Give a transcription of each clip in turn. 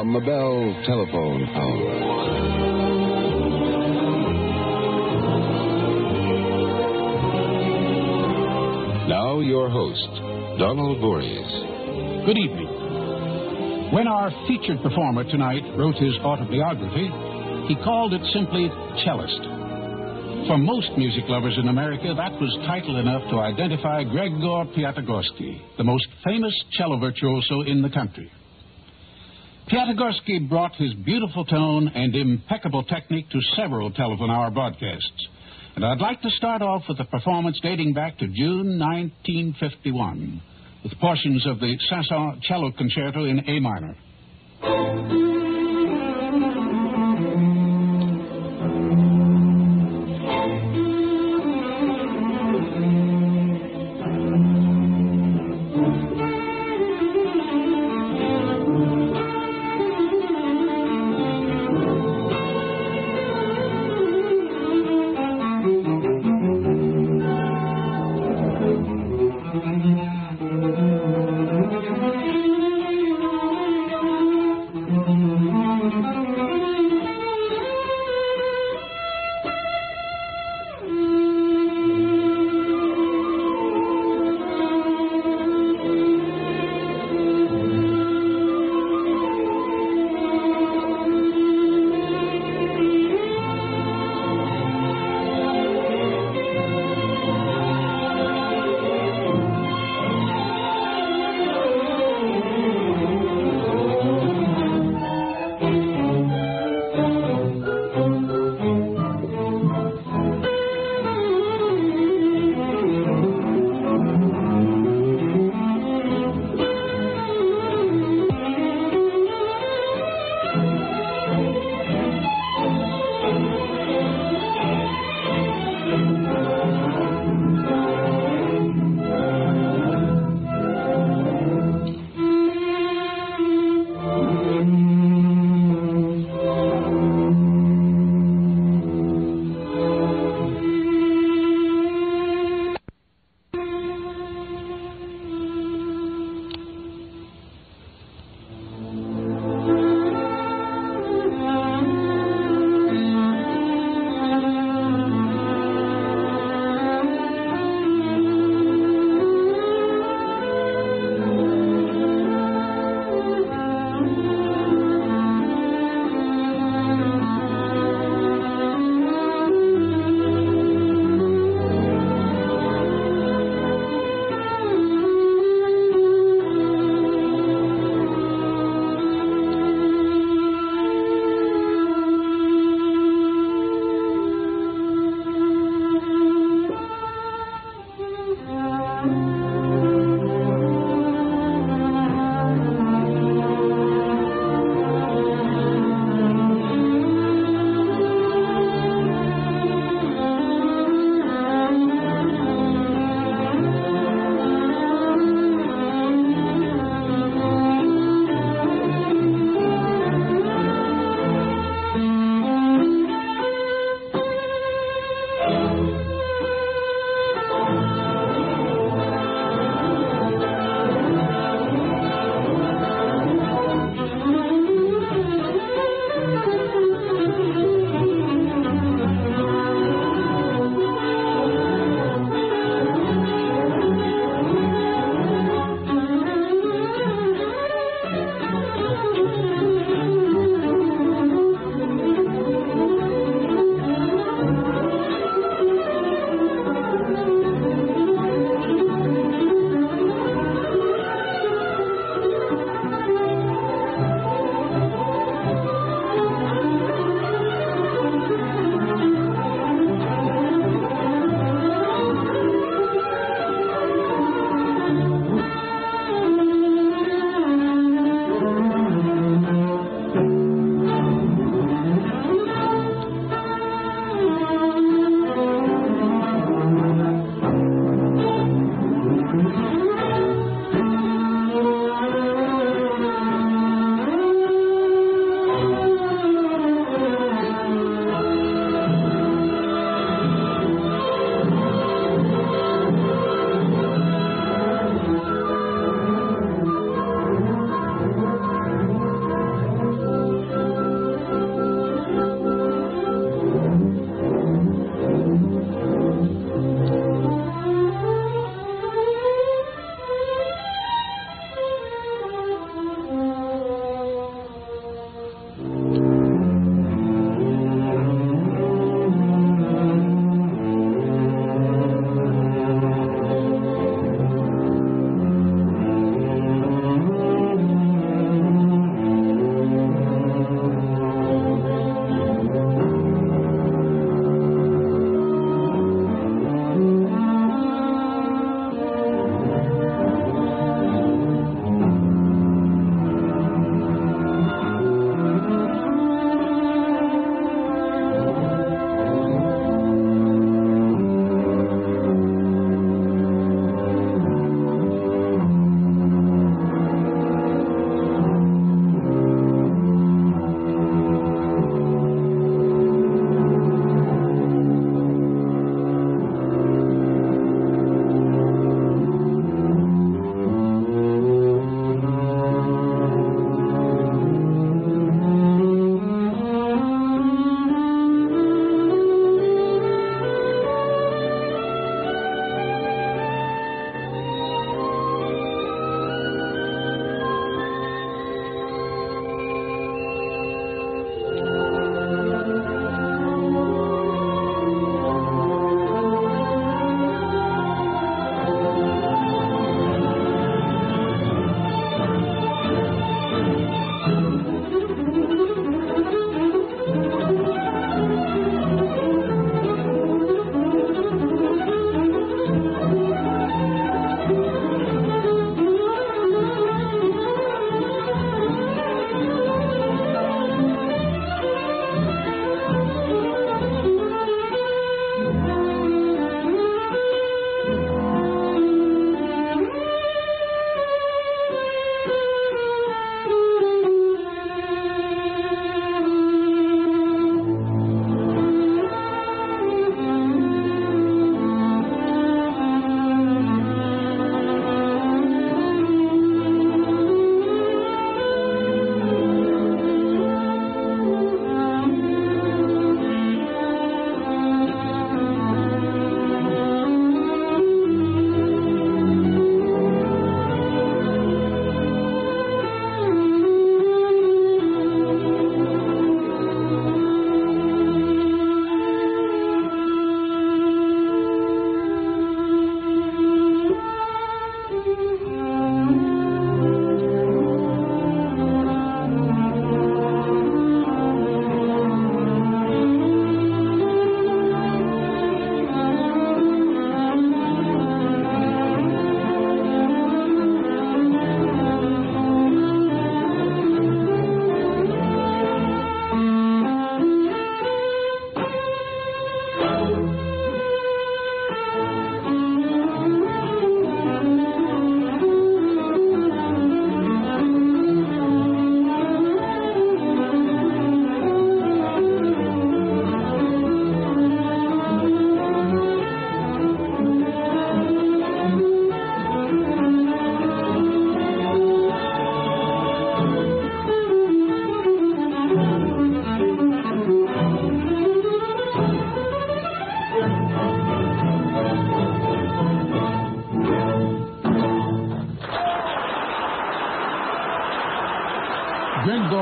the Mabel Telephone Hour. Now your host, Donald Voorhees. Good evening. When our featured performer tonight wrote his autobiography, he called it simply Cellist. For most music lovers in America, that was title enough to identify Gregor Piatigorsky, the most famous cello virtuoso in the country. Piatigorsky brought his beautiful tone and impeccable technique to several telephone hour broadcasts. And I'd like to start off with a performance dating back to June 1951, with portions of the Saint-Saëns Cello Concerto in A minor.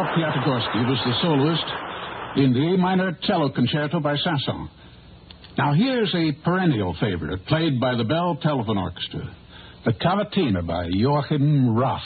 Gregor Piatigorsky was the soloist in the A minor cello concerto by Saint-Saëns. Now here's a perennial favorite played by the Bell Telephone Orchestra, the Cavatina by Joachim Raff.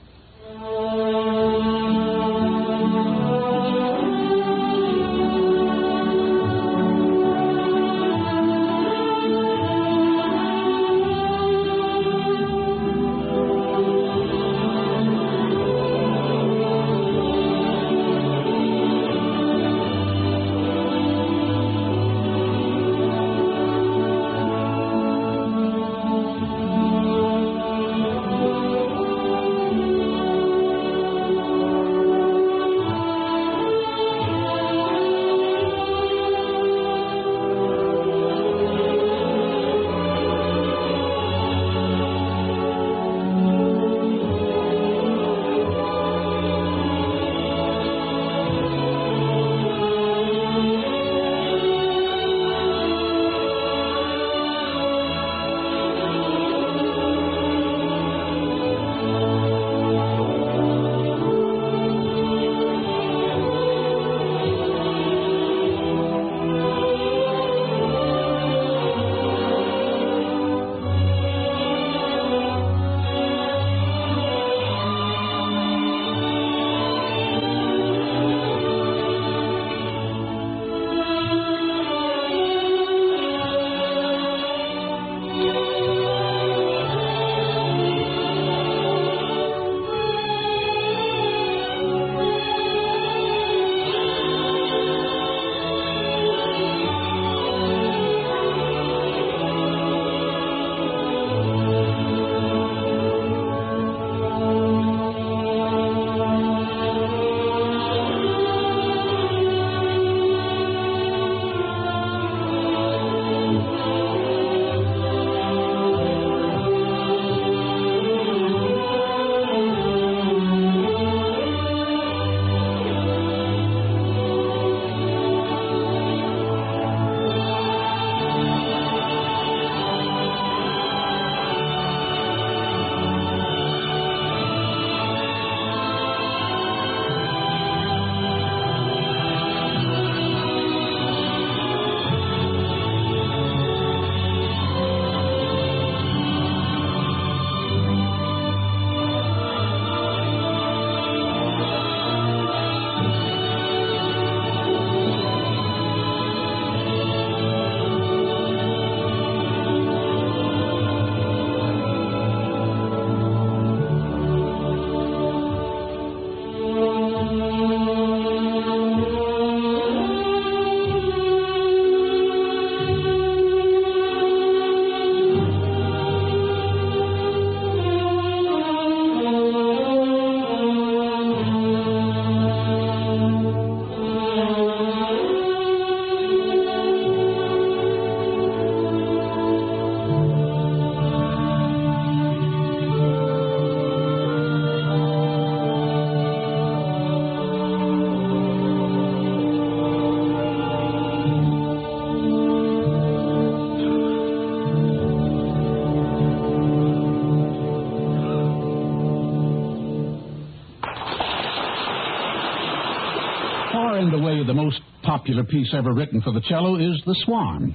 Far and away the most popular piece ever written for the cello is The Swan,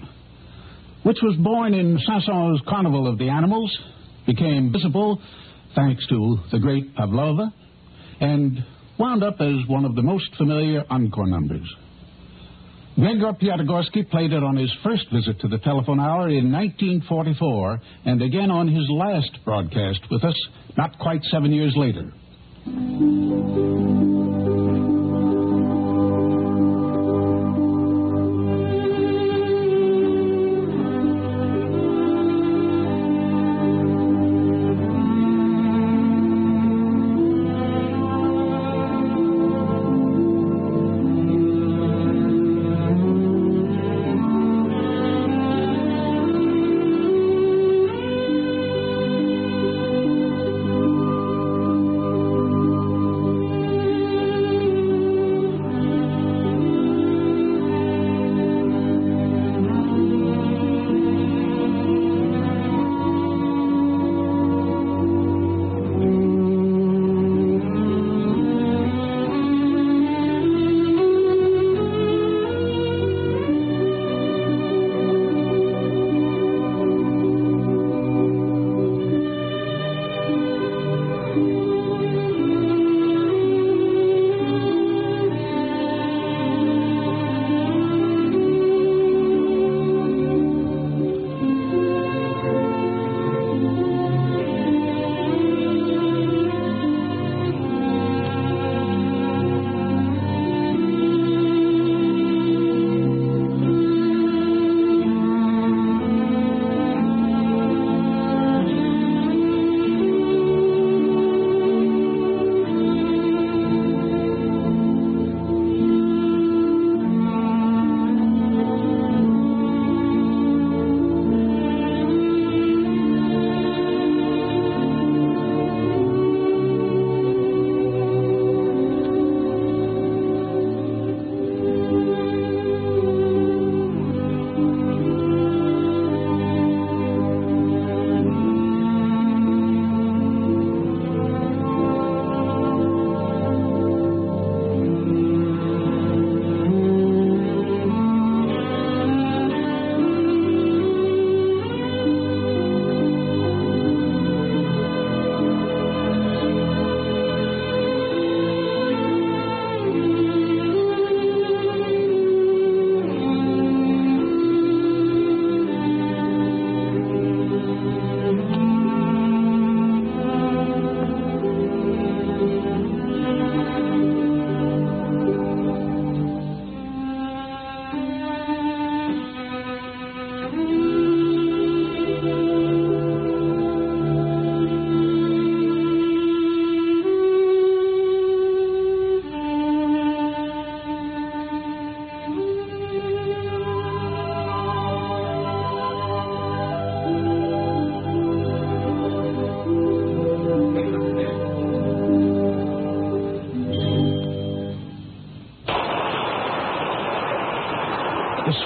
which was born in Saint-Saëns' Carnival of the Animals, became visible thanks to the great Pavlova, and wound up as one of the most familiar encore numbers. Gregor Piatigorsky played it on his first visit to the telephone hour in 1944, and again on his last broadcast with us, not quite 7 years later.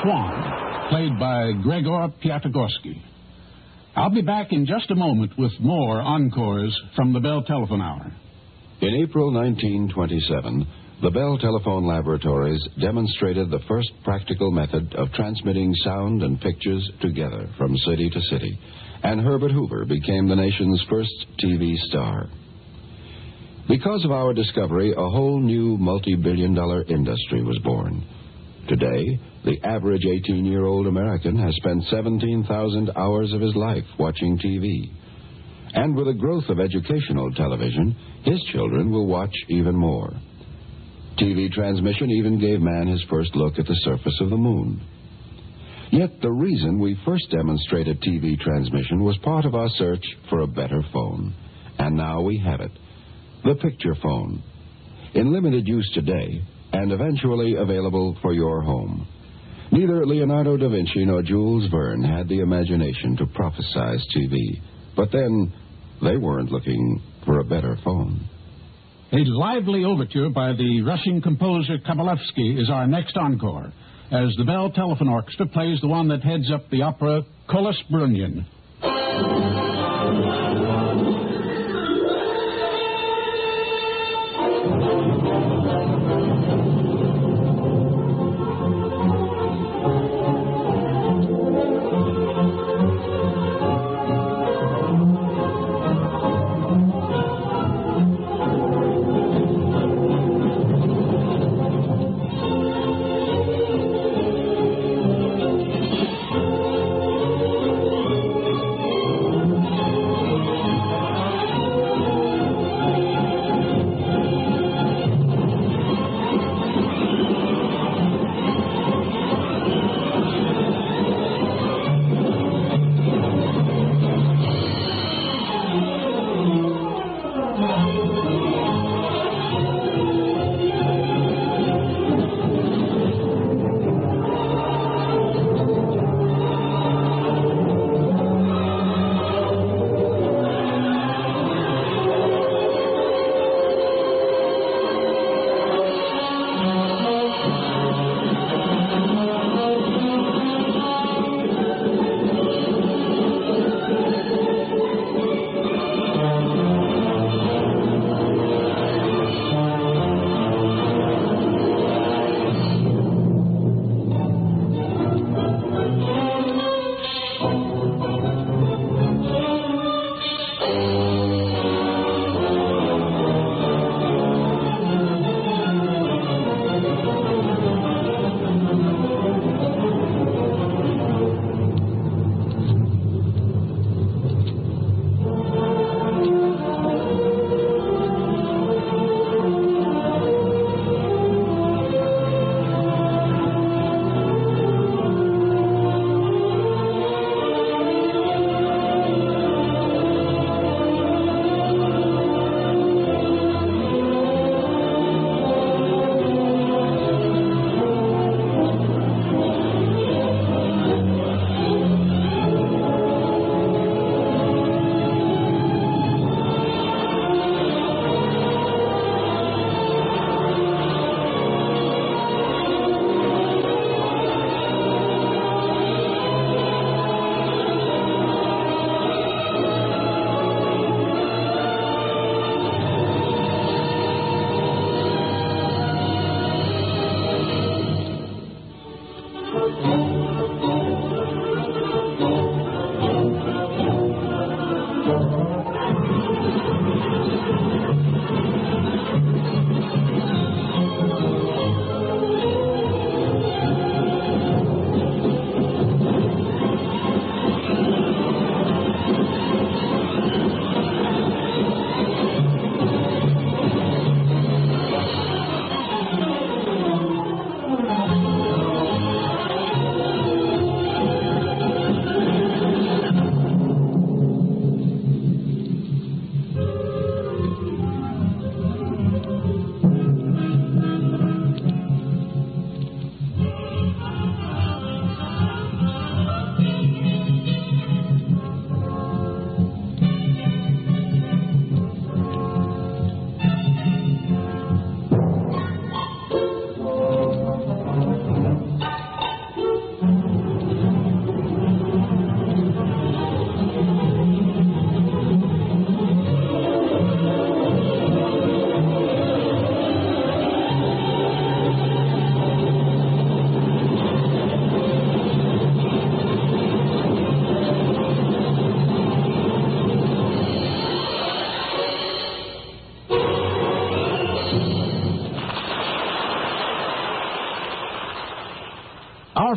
Swan, played by Gregor Piatigorsky. I'll be back in just a moment with more encores from the Bell Telephone Hour. In April 1927, the Bell Telephone Laboratories demonstrated the first practical method of transmitting sound and pictures together from city to city, and Herbert Hoover became the nation's first TV star. Because of our discovery, a whole new multi-billion-dollar industry was born. Today, the average 18-year-old American has spent 17,000 hours of his life watching TV. And with the growth of educational television, his children will watch even more. TV transmission even gave man his first look at the surface of the moon. Yet the reason we first demonstrated TV transmission was part of our search for a better phone. And now we have it. The picture phone. In limited use today, and eventually available for your home. Neither Leonardo da Vinci nor Jules Verne had the imagination to prophesize TV. But then, they weren't looking for a better phone. A lively overture by the Russian composer Kabalevsky is our next encore, as the Bell Telephone Orchestra plays the one that heads up the opera Kolos Brunyan.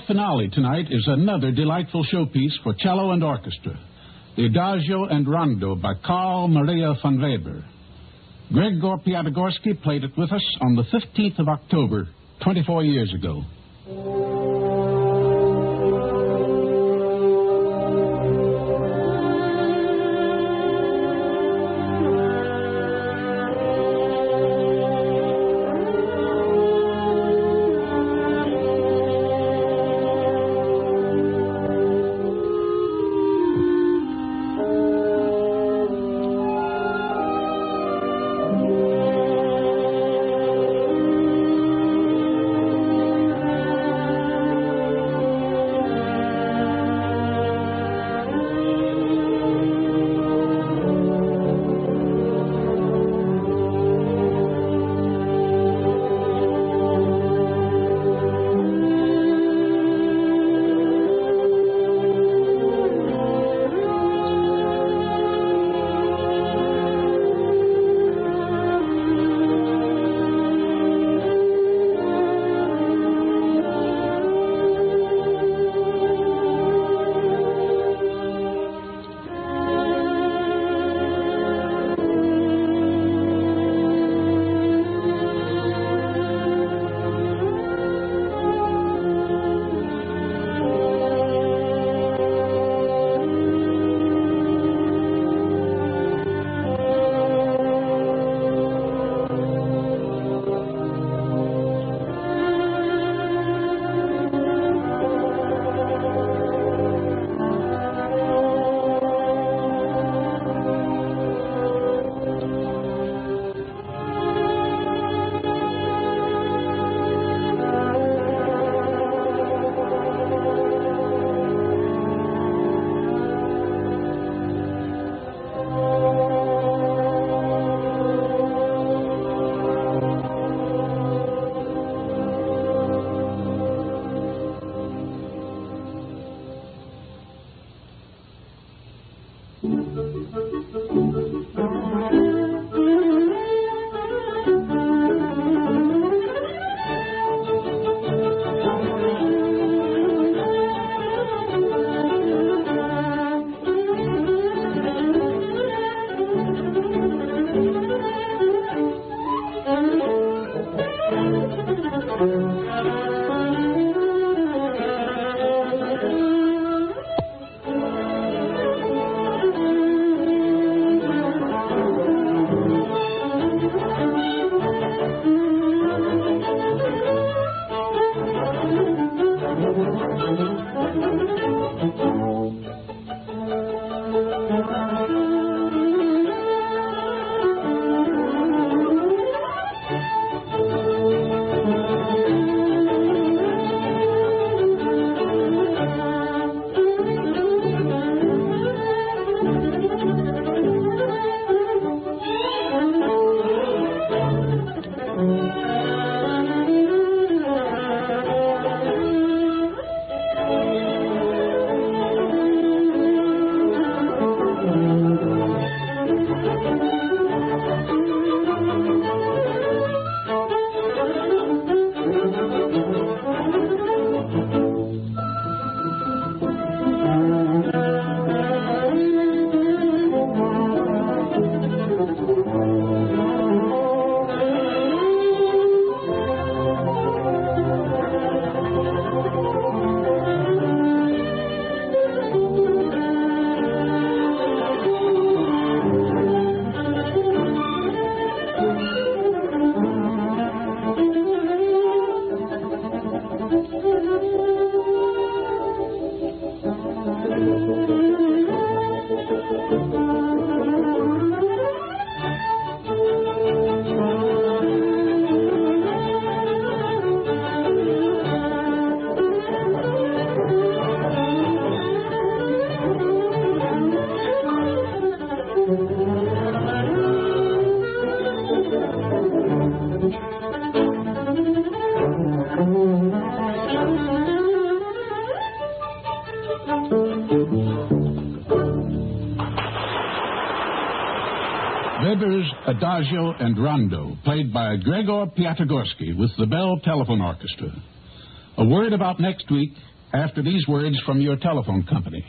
finale tonight is another delightful showpiece for cello and orchestra, the Adagio and Rondo by Carl Maria von Weber. Gregor Piatigorsky played it with us on the 15th of October, 24 years ago. Weber's Adagio and Rondo, played by Gregor Piatigorsky with the Bell Telephone Orchestra. A word about next week. after these words from your telephone company.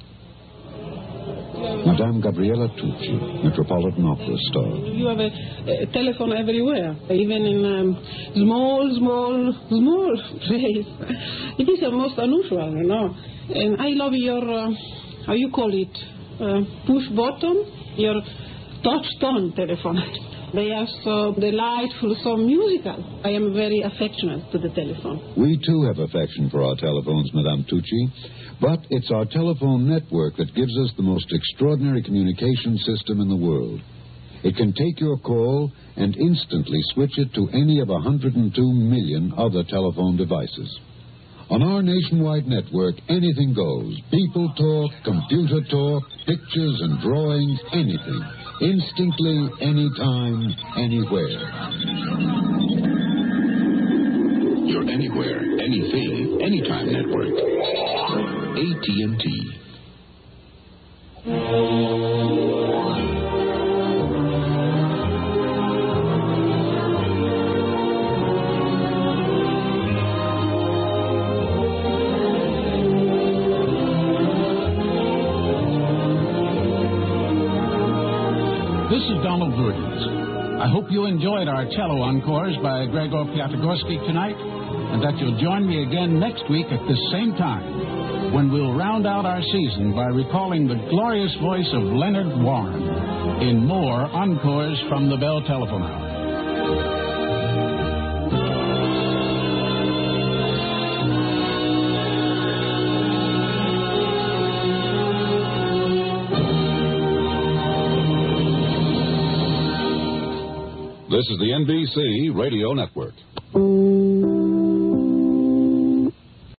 Madame Gabriella Tucci, Metropolitan Opera star. You have a telephone everywhere, even in small place. It is most unusual, you know. And I love your, how you call it, push button, your touch tone telephone. They are so delightful, so musical. I am very affectionate to the telephone. We, too, have affection for our telephones, Madame Tucci. But it's our telephone network that gives us the most extraordinary communication system in the world. It can take your call and instantly switch it to any of 102 million other telephone devices. On our nationwide network, anything goes. People talk, computer talk, pictures and drawings, anything. Instantly, anytime, anywhere. Your anywhere, anything, anytime network. AT&T. This is Donald Verdens. I hope you enjoyed our cello encores by Gregor Piatigorsky tonight, and that you'll join me again next week at this same time, when we'll round out our season by recalling the glorious voice of Leonard Warren in more encores from the Bell Telephone Hour. This is the NBC Radio Network.